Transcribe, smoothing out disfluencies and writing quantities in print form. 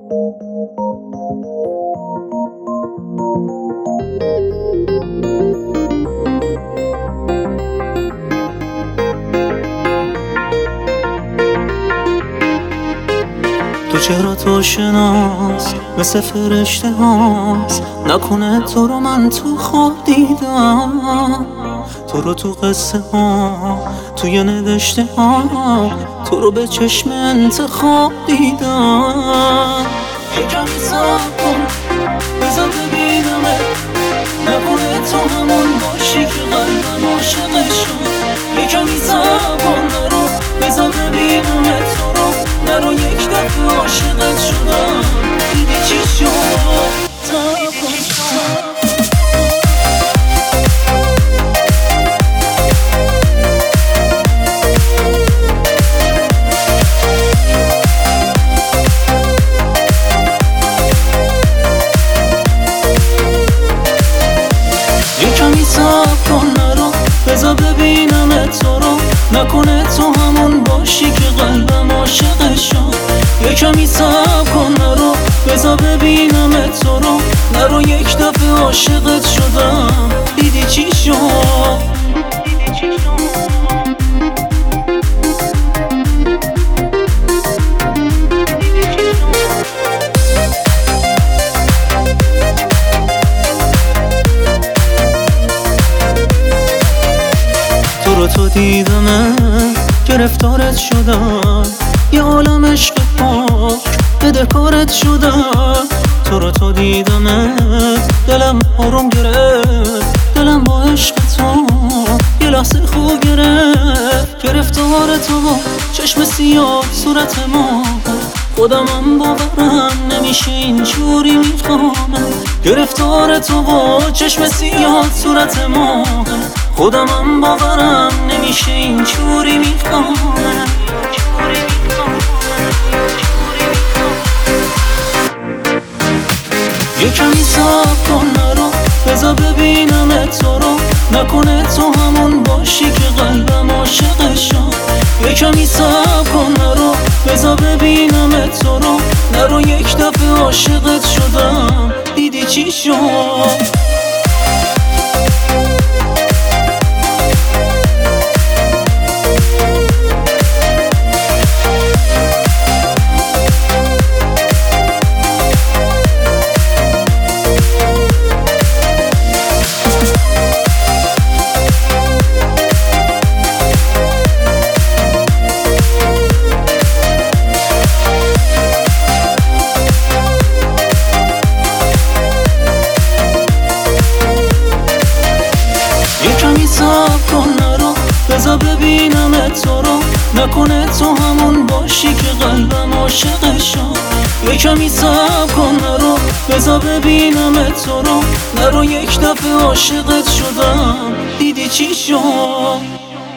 تو چرا تو شناس مثل فرشته هاست، نکنه تو رو من تو خواب دیدم، تو رو تو قصه ها توی نوشته ها، تو رو به چشم انتخاب دیدم. یکمی صبر کن بذار ببینمه، نکنه تو همون باشی که قلبم عاشقت شد. یکمی صبر کن نرو بذار ببینمه، تو رو نرو یک دفعه عاشقت شدم. دیدی چی شد؟ صبر کن. یکمی صبر کن نرو بذار ببینم تو رو، نکنه تو همون باشی که قلبم عاشقت شد. یکمی صبر کن نرو بذار ببینم تو رو، نرو یک دفعه عاشقت شدم. دیدی چی شد؟ تو دیدمه گرفتارت شدم، یه عالم عشق پاک بدهکارت شدم. تو دیدمه دلم آروم گرفت، دلم با عشق تو یه لحظه خوب گرفت. گرفتار تو چشم سیاه صورت ما، خودمم باورم نمیشه اینجوری میفهمم. گرفتار تو چشم سیاه صورت ما، خودمم باورم نمیشه اینجوری میفهمم. یکمی صبر کن نرو بذار ببینم تو رو، نکنه تو همون باشی که قلبم عاشقت شد. یکمی صبر کن نرو بذار ببینم تو رو، نرو یک دفعه عاشقت شدم. دیدی چی شد؟ یکمی صبر کن نرو بذار ببینم تو رو، نکنه تو همون باشی که قلبم عاشقت شد. یکمی صبر کن نرو بذار ببینم تو رو، نرو یک دفعه عاشقت شدم. دیدی چی شد؟